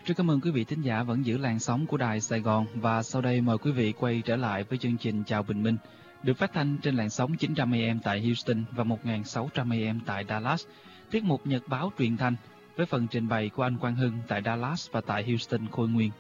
Rất cảm ơn quý vị thính giả vẫn giữ làn sóng của Đài Sài Gòn, và sau đây mời quý vị quay trở lại với chương trình Chào Bình Minh, được phát thanh trên làn sóng 900 AM tại Houston và 1600 AM tại Dallas. Tiết mục Nhật báo truyền thanh với phần trình bày của anh Quang Hưng tại Dallas và tại Houston, Khôi Nguyên.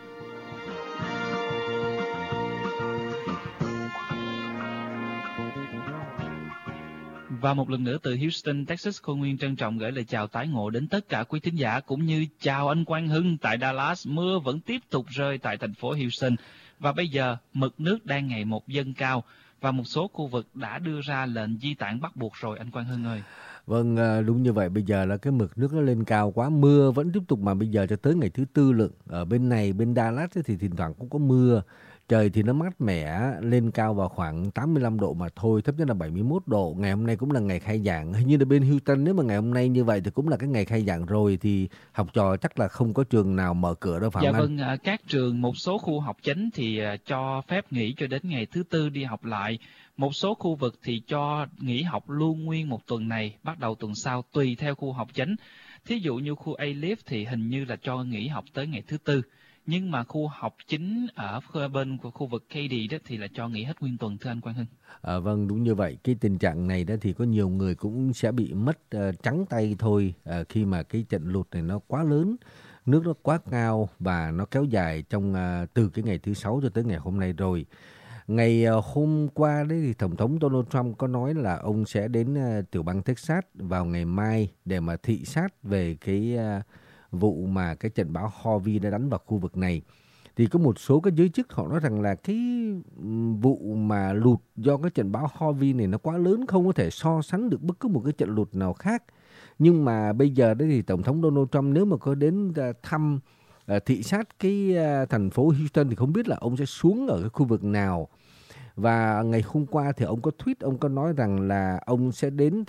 Và một lần nữa từ Houston, Texas, Khôi Nguyên trân trọng gửi lời chào tái ngộ đến tất cả quý thính giả, cũng như chào anh Quang Hưng tại Dallas. Mưa vẫn tiếp tục rơi tại thành phố Houston, và bây giờ mực nước đang ngày một dâng cao và một số khu vực đã đưa ra lệnh di tản bắt buộc rồi, anh Quang Hưng ơi. Vâng, đúng như vậy. Bây giờ là cái mực nước nó lên cao quá, mưa vẫn tiếp tục mà bây giờ cho tới ngày thứ Tư lận. Ở bên này, bên Dallas thì thỉnh thoảng cũng có mưa. Trời thì nó mát mẻ, lên cao vào khoảng 85 độ mà thôi, thấp nhất là 71 độ. Ngày hôm nay cũng là ngày khai giảng. Hình như là bên Houston, nếu mà ngày hôm nay như vậy thì cũng là cái ngày khai giảng rồi, thì học trò chắc là không có trường nào mở cửa đâu, phải không anh? Vâng, các trường, một số khu học chánh thì cho phép nghỉ cho đến ngày thứ Tư đi học lại. Một số khu vực thì cho nghỉ học luôn nguyên một tuần này, bắt đầu tuần sau tùy theo khu học chánh. Thí dụ như khu A-Leaf thì hình như là cho nghỉ học tới ngày thứ Tư. Nhưng mà khu học chính ở bên của khu vực Katy đó thì là cho nghỉ hết nguyên tuần, thưa anh Quang Hưng. Vâng, đúng như vậy. Cái tình trạng này đó thì có nhiều người cũng sẽ bị mất trắng tay thôi, khi mà cái trận lụt này nó quá lớn, nước nó quá cao và nó kéo dài trong từ cái ngày thứ Sáu cho tới ngày hôm nay rồi. Ngày hôm qua đấy thì Tổng thống Donald Trump có nói là ông sẽ đến tiểu bang Texas vào ngày mai để mà thị sát về cái vụ mà cái trận bão Harvey đã đánh vào khu vực này. Thì có một số các giới chức họ nói rằng là cái vụ mà lụt do cái trận bão Harvey này nó quá lớn, không có thể so sánh được bất cứ một cái trận lụt nào khác. Nhưng mà bây giờ đấy thì Tổng thống Donald Trump nếu mà có đến thăm thị sát cái thành phố Houston thì không biết là ông sẽ xuống ở cái khu vực nào. Và ngày hôm qua thì ông có tweet, ông có nói rằng là ông sẽ đến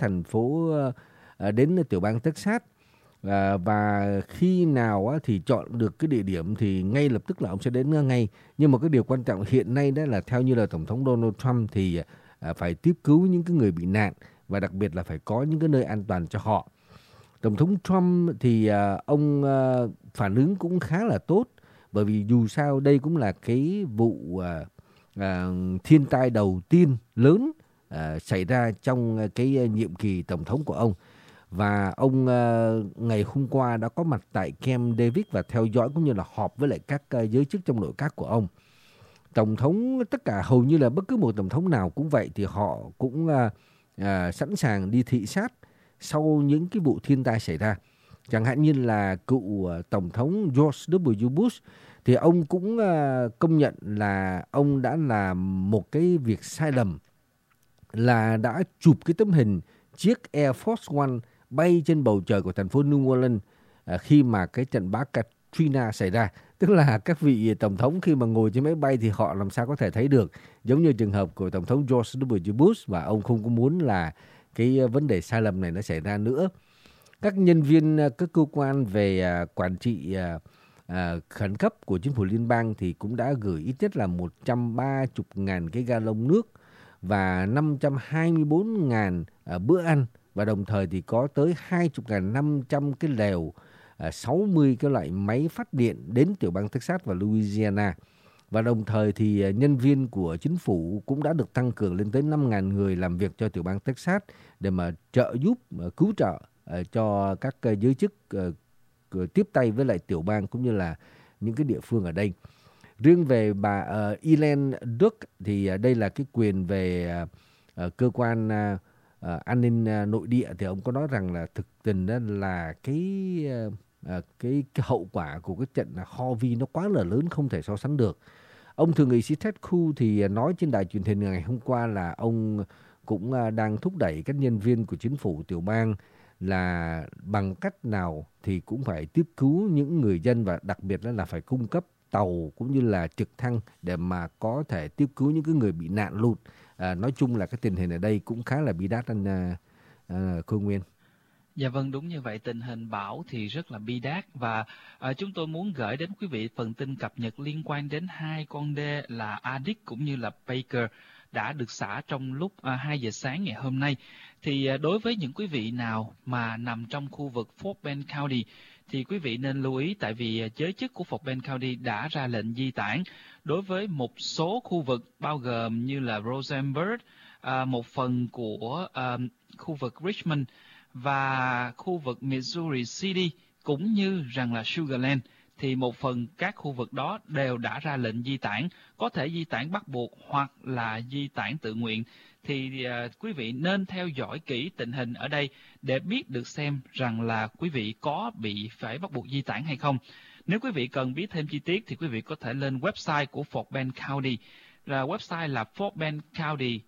đến tiểu bang Texas. Và khi nào thì chọn được cái địa điểm thì ngay lập tức là ông sẽ đến ngay. Nhưng mà cái điều quan trọng hiện nay đó là theo như là Tổng thống Donald Trump thì phải tiếp cứu những cái người bị nạn, và đặc biệt là phải có những cái nơi an toàn cho họ. Tổng thống Trump thì ông phản ứng cũng khá là tốt, bởi vì dù sao đây cũng là cái vụ thiên tai đầu tiên lớn xảy ra trong cái nhiệm kỳ tổng thống của ông. Và ông ngày hôm qua đã có mặt tại Camp David và theo dõi cũng như là họp với lại các giới chức trong nội các của ông. Tổng thống, tất cả hầu như là bất cứ một tổng thống nào cũng vậy, thì họ cũng sẵn sàng đi thị sát sau những cái vụ thiên tai xảy ra. Chẳng hạn như là cựu tổng thống George W. Bush thì ông cũng công nhận là ông đã làm một cái việc sai lầm, là đã chụp cái tấm hình chiếc Air Force One bay trên bầu trời của thành phố New Orleans khi mà cái trận bão Katrina xảy ra. Tức là các vị tổng thống khi mà ngồi trên máy bay thì họ làm sao có thể thấy được, giống như trường hợp của tổng thống George W. Bush, và ông không có muốn là cái vấn đề sai lầm này nó xảy ra nữa. Các nhân viên các cơ quan về quản trị khẩn cấp của chính phủ liên bang thì cũng đã gửi ít nhất là 130.000 cái galon nước và 524.000 bữa ăn, và đồng thời thì có tới 20.500 cái lều, 60 cái loại máy phát điện đến tiểu bang Texas và Louisiana. Và đồng thời thì nhân viên của chính phủ cũng đã được tăng cường lên tới 5.000 người làm việc cho tiểu bang Texas để mà trợ giúp, cứu trợ cho các giới chức tiếp tay với lại tiểu bang cũng như là những cái địa phương ở đây. Riêng về bà Ellen Duck thì đây là cái quyền về cơ quan an ninh nội địa, thì ông có nói rằng là thực tình đó là cái hậu quả của cái trận Harvey nó quá là lớn, không thể so sánh được. Ông thượng nghị sĩ Ted Cruz thì nói trên đài truyền hình ngày hôm qua là ông cũng đang thúc đẩy các nhân viên của chính phủ tiểu bang là bằng cách nào thì cũng phải tiếp cứu những người dân, và đặc biệt là phải cung cấp tàu cũng như là trực thăng để mà có thể tiếp cứu những cái người bị nạn lụt. Nói chung là cái tình hình ở đây cũng khá là bi đát, anh Khôi Nguyên. Dạ vâng, đúng như vậy, tình hình bão thì rất là bi đát, và chúng tôi muốn gửi đến quý vị phần tin cập nhật liên quan đến hai con đê là Addict cũng như là Baker đã được xả trong lúc 2 giờ sáng ngày hôm nay. Thì đối với những quý vị nào mà nằm trong khu vực Fort Bend County thì quý vị nên lưu ý, tại vì giới chức của Fort Bend County đã ra lệnh di tản đối với một số khu vực bao gồm như là Rosenberg, một phần của khu vực Richmond và khu vực Missouri City, cũng như rằng là Sugar Land. Thì một phần các khu vực đó đều đã ra lệnh di tản, có thể di tản bắt buộc hoặc là di tản tự nguyện. Thì quý vị nên theo dõi kỹ tình hình ở đây để biết được xem rằng là quý vị có bị phải bắt buộc di tản hay không. Nếu quý vị cần biết thêm chi tiết thì quý vị có thể lên website của Fort Bend County. Website là Fort Bend County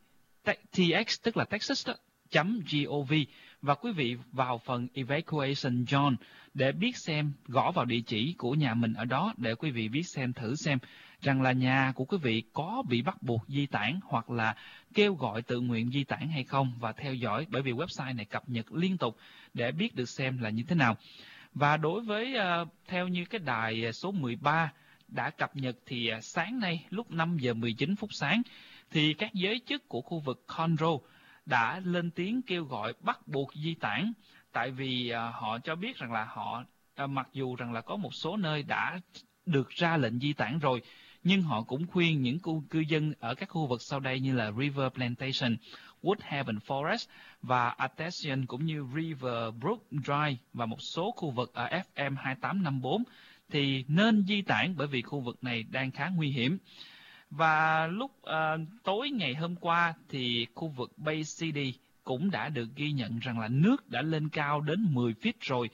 TX, tức là Texas đó, .gov, và quý vị vào phần Evacuation Zone để biết xem, gõ vào địa chỉ của nhà mình ở đó để quý vị biết xem, thử xem rằng là nhà của quý vị có bị bắt buộc di tản hoặc là kêu gọi tự nguyện di tản hay không, và theo dõi, bởi vì website này cập nhật liên tục để biết được xem là như thế nào. Và đối với theo như cái đài số 13 đã cập nhật thì sáng nay lúc 5 giờ 19 phút sáng thì các giới chức của khu vực Conroe đã lên tiếng kêu gọi bắt buộc di tản, tại vì họ cho biết rằng là họ mặc dù rằng là có một số nơi đã được ra lệnh di tản rồi, nhưng họ cũng khuyên những cư dân ở các khu vực sau đây như là River Plantation, Woodhaven Forest và Artesian, cũng như River Brook Drive và một số khu vực ở FM 2854 thì nên di tản, bởi vì khu vực này đang khá nguy hiểm. Và lúc tối ngày hôm qua thì khu vực Bay City cũng đã được ghi nhận rằng là nước đã lên cao đến 10 feet rồi.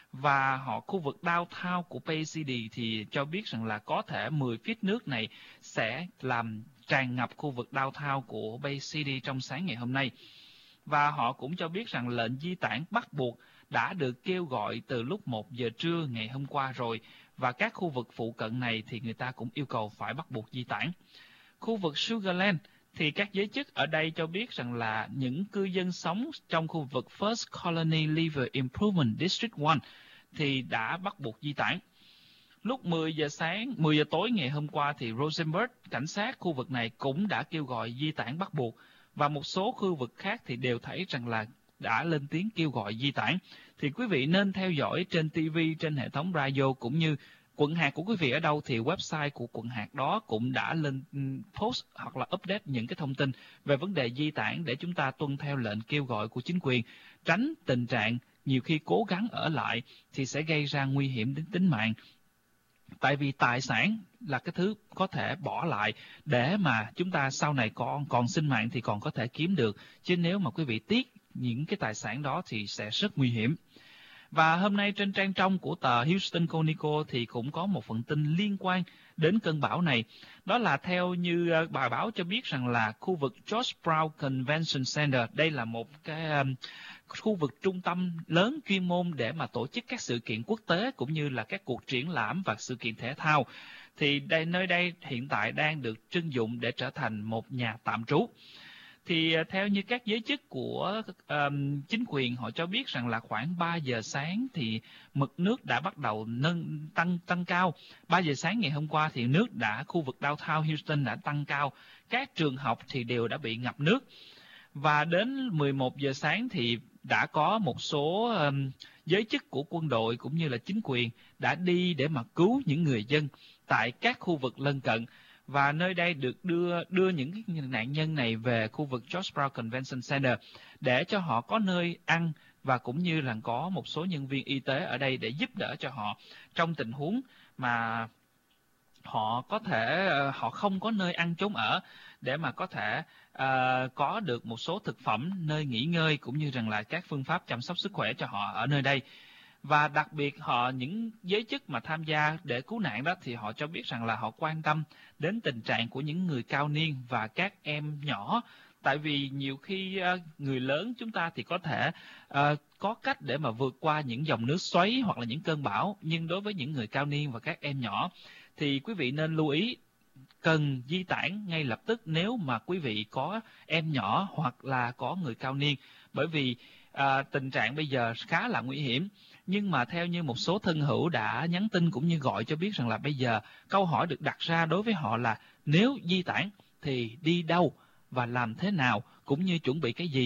Và khu vực downtown của Bay City thì cho biết rằng là có thể 10 feet nước này sẽ làm tràn ngập khu vực downtown của Bay City trong sáng ngày hôm nay. Và họ cũng cho biết rằng lệnh di tản bắt buộc đã được kêu gọi từ lúc 1 giờ trưa ngày hôm qua rồi, và các khu vực phụ cận này thì người ta cũng yêu cầu phải bắt buộc di tản. Khu vực Sugar Land thì các giới chức ở đây cho biết rằng là những cư dân sống trong khu vực First Colony Liver Improvement District 1 thì đã bắt buộc di tản. Lúc 10 giờ tối ngày hôm qua thì Rosenberg, cảnh sát khu vực này cũng đã kêu gọi di tản bắt buộc, và một số khu vực khác thì đều thấy rằng là đã lên tiếng kêu gọi di tản. Thì quý vị nên theo dõi trên TV, trên hệ thống radio, cũng như quận hạt của quý vị ở đâu thì website của quận hạt đó cũng đã lên post hoặc là update những cái thông tin về vấn đề di tản để chúng ta tuân theo lệnh kêu gọi của chính quyền, tránh tình trạng nhiều khi cố gắng ở lại thì sẽ gây ra nguy hiểm đến tính mạng. Tại vì tài sản là cái thứ có thể bỏ lại để mà chúng ta sau này còn sinh mạng thì còn có thể kiếm được, chứ nếu mà quý vị tiếc những cái tài sản đó thì sẽ rất nguy hiểm. Và hôm nay trên trang trong của tờ Houston Chronicle thì cũng có một phần tin liên quan đến cơn bão này. Đó là theo như bài báo cho biết rằng là khu vực George Brown Convention Center, đây là một cái khu vực trung tâm lớn chuyên môn để mà tổ chức các sự kiện quốc tế cũng như là các cuộc triển lãm và sự kiện thể thao. Thì nơi đây hiện tại đang được trưng dụng để trở thành một nhà tạm trú. Thì theo như các giới chức của chính quyền, họ cho biết rằng là khoảng 3 giờ sáng thì mực nước đã bắt đầu tăng cao. 3 giờ sáng ngày hôm qua thì khu vực downtown Houston đã tăng cao. Các trường học thì đều đã bị ngập nước. Và đến 11 giờ sáng thì đã có một số giới chức của quân đội cũng như là chính quyền đã đi để mà cứu những người dân tại các khu vực lân cận. Và nơi đây được đưa những cái nạn nhân này về khu vực George Brown Convention Center để cho họ có nơi ăn, và cũng như là có một số nhân viên y tế ở đây để giúp đỡ cho họ trong tình huống mà họ không có nơi ăn chốn ở, để mà có thể có được một số thực phẩm, nơi nghỉ ngơi, cũng như rằng là các phương pháp chăm sóc sức khỏe cho họ ở nơi đây. Và đặc biệt những giới chức mà tham gia để cứu nạn đó thì họ cho biết rằng là họ quan tâm đến tình trạng của những người cao niên và các em nhỏ. Tại vì nhiều khi người lớn chúng ta thì có thể có cách để mà vượt qua những dòng nước xoáy hoặc là những cơn bão, nhưng đối với những người cao niên và các em nhỏ thì quý vị nên lưu ý cần di tản ngay lập tức nếu mà quý vị có em nhỏ hoặc là có người cao niên, bởi vì tình trạng bây giờ khá là nguy hiểm. Nhưng mà theo như một số thân hữu đã nhắn tin cũng như gọi cho biết rằng là bây giờ câu hỏi được đặt ra đối với họ là nếu di tản thì đi đâu và làm thế nào, cũng như chuẩn bị cái gì.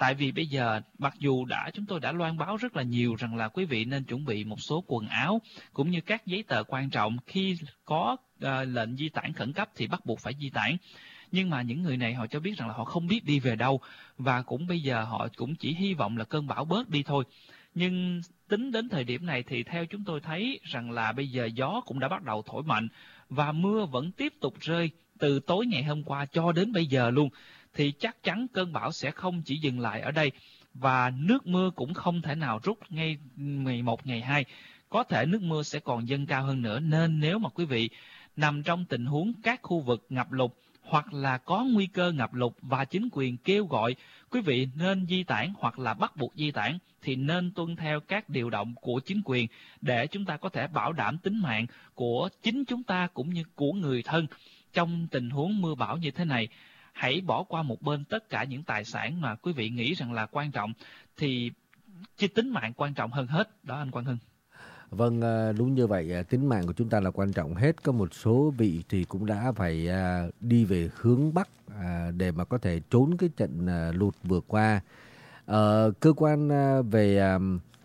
Tại vì bây giờ mặc dù chúng tôi đã loan báo rất là nhiều rằng là quý vị nên chuẩn bị một số quần áo cũng như các giấy tờ quan trọng, khi có lệnh di tản khẩn cấp thì bắt buộc phải di tản. Nhưng mà những người này họ cho biết rằng là họ không biết đi về đâu, và cũng bây giờ họ cũng chỉ hy vọng là cơn bão bớt đi thôi. Nhưng tính đến thời điểm này thì theo chúng tôi thấy rằng là bây giờ gió cũng đã bắt đầu thổi mạnh và mưa vẫn tiếp tục rơi từ tối ngày hôm qua cho đến bây giờ luôn. Thì chắc chắn cơn bão sẽ không chỉ dừng lại ở đây, và nước mưa cũng không thể nào rút ngay ngày 1, ngày 2. Có thể nước mưa sẽ còn dâng cao hơn nữa, nên nếu mà quý vị nằm trong tình huống các khu vực ngập lụt hoặc là có nguy cơ ngập lụt và chính quyền kêu gọi quý vị nên di tản hoặc là bắt buộc di tản, thì nên tuân theo các điều động của chính quyền để chúng ta có thể bảo đảm tính mạng của chính chúng ta cũng như của người thân. Trong tình huống mưa bão như thế này, hãy bỏ qua một bên tất cả những tài sản mà quý vị nghĩ rằng là quan trọng, thì tính mạng quan trọng hơn hết. Đó anh Quang Hưng. Vâng, đúng như vậy, tính mạng của chúng ta là quan trọng hết. Có một số vị thì cũng đã phải đi về hướng Bắc để mà có thể trốn cái trận lụt vừa qua. Cơ quan về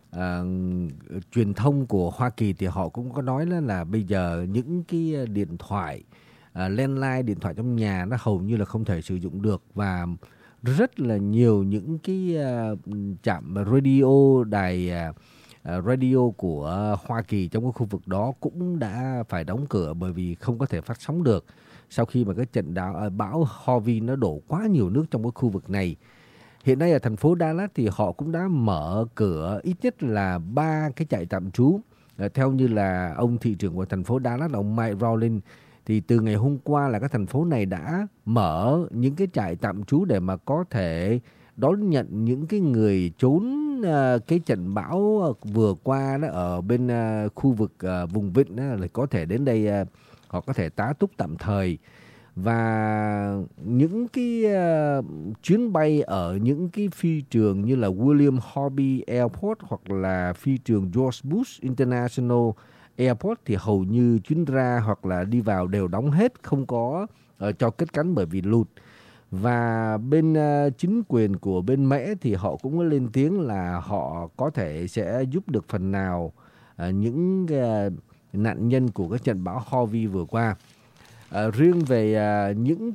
truyền thông của Hoa Kỳ thì họ cũng có nói là bây giờ những cái điện thoại landline, điện thoại trong nhà nó hầu như là không thể sử dụng được, và rất là nhiều những cái trạm radio, đài radio của Hoa Kỳ trong cái khu vực đó cũng đã phải đóng cửa bởi vì không có thể phát sóng được sau khi mà cái trận bão Harvey nó đổ quá nhiều nước trong cái khu vực này. Hiện nay ở thành phố Dallas thì họ cũng đã mở cửa ít nhất là 3 cái trại tạm trú. Theo như là ông thị trưởng của thành phố Dallas, ông Mike Rowling, thì từ ngày hôm qua là các thành phố này đã mở những cái trại tạm trú để mà có thể đón nhận những cái người trốn cái trận bão vừa qua đó ở bên khu vực vùng vịnh đó, là có thể đến đây họ có thể tá túc tạm thời. Và những cái chuyến bay ở những cái phi trường như là William Harvey Airport hoặc là phi trường George Bush International Airport thì hầu như chuyến ra hoặc là đi vào đều đóng hết, không có cho cất cánh bởi vì lụt. Và bên chính quyền của bên Mễ thì họ cũng có lên tiếng là họ có thể sẽ giúp được phần nào những nạn nhân của cái trận bão Harvey vừa qua. Riêng về những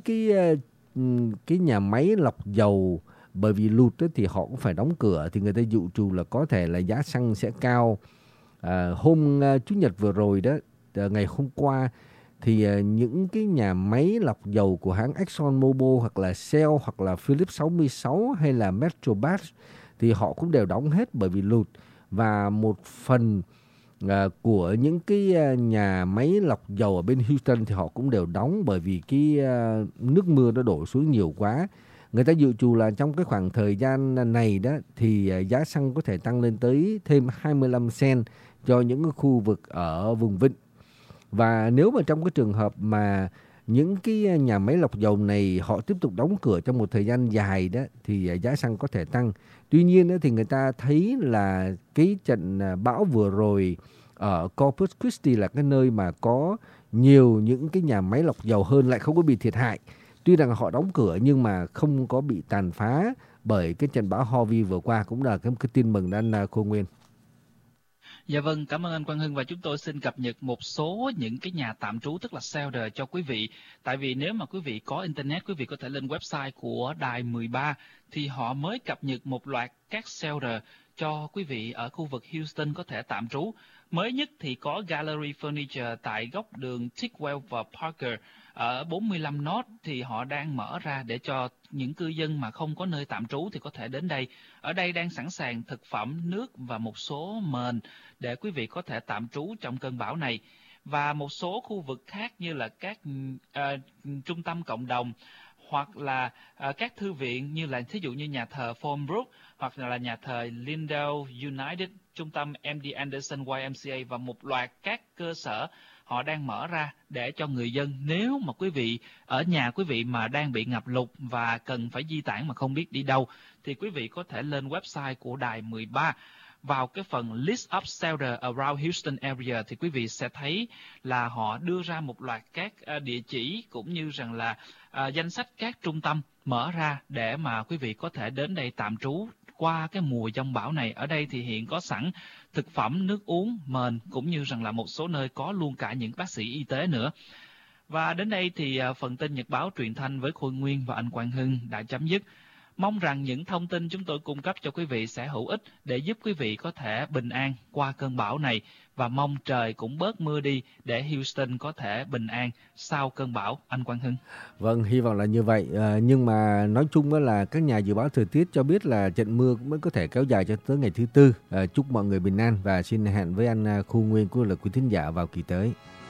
cái nhà máy lọc dầu bởi vì lụt ấy, thì họ cũng phải đóng cửa, thì người ta dự trù là có thể là giá xăng sẽ cao. Hôm Chủ nhật vừa rồi đó, ngày hôm qua thì những cái nhà máy lọc dầu của hãng ExxonMobil hoặc là Shell hoặc là Phillips 66 hay là Petrobras thì họ cũng đều đóng hết bởi vì lụt. Và một phần của những cái nhà máy lọc dầu ở bên Houston thì họ cũng đều đóng bởi vì cái nước mưa nó đổ xuống nhiều quá. Người ta dự trù là trong cái khoảng thời gian này đó thì giá xăng có thể tăng lên tới thêm 25 cent cho những cái khu vực ở vùng vịnh. Và nếu mà trong cái trường hợp mà những cái nhà máy lọc dầu này họ tiếp tục đóng cửa trong một thời gian dài đó thì giá xăng có thể tăng. Tuy nhiên đó, thì người ta thấy là cái trận bão vừa rồi ở Corpus Christi là cái nơi mà có nhiều những cái nhà máy lọc dầu hơn lại không có bị thiệt hại. Tuy rằng họ đóng cửa nhưng mà không có bị tàn phá bởi cái trận bão Harvey vừa qua, cũng là cái tin mừng đó anh Khôi Nguyên. Dạ vâng, cảm ơn anh Quang Hưng, và chúng tôi xin cập nhật một số những cái nhà tạm trú tức là shelter cho quý vị. Tại vì nếu mà quý vị có internet, quý vị có thể lên website của Đài 13 thì họ mới cập nhật một loạt các shelter cho quý vị ở khu vực Houston có thể tạm trú. Mới nhất thì có Gallery Furniture tại góc đường Tidwell và Parker ở 45 North, thì họ đang mở ra để cho những cư dân mà không có nơi tạm trú thì có thể đến đây. Ở đây đang sẵn sàng thực phẩm, nước và một số mền để quý vị có thể tạm trú trong cơn bão này. Và một số khu vực khác như là các trung tâm cộng đồng hoặc là các thư viện như là thí dụ như nhà thờ Fallbrook hoặc là nhà thờ Lindale United, trung tâm MD Anderson YMCA và một loạt các cơ sở họ đang mở ra để cho người dân, nếu mà quý vị ở nhà quý vị mà đang bị ngập lụt và cần phải di tản mà không biết đi đâu thì quý vị có thể lên website của Đài 13 vào cái phần List of Shelter around Houston area thì quý vị sẽ thấy là họ đưa ra một loạt các địa chỉ cũng như rằng là danh sách các trung tâm mở ra để mà quý vị có thể đến đây tạm trú qua cái mùa giông bão này. Ở đây thì hiện có sẵn thực phẩm, nước uống, mền cũng như rằng là một số nơi có luôn cả những bác sĩ y tế nữa. Và đến đây thì phần tin Nhật báo truyền thanh với Khôi Nguyên và anh Quang Hưng đã chấm dứt. Mong rằng những thông tin chúng tôi cung cấp cho quý vị sẽ hữu ích để giúp quý vị có thể bình an qua cơn bão này, và mong trời cũng bớt mưa đi để Houston có thể bình an sau cơn bão, anh Quang Hưng. Vâng, hy vọng là như vậy. Nhưng mà nói chung là các nhà dự báo thời tiết cho biết là trận mưa cũng có thể kéo dài cho tới ngày thứ Tư. Chúc mọi người bình an và xin hẹn với anh Khu Nguyên cũng là quý thính giả vào kỳ tới.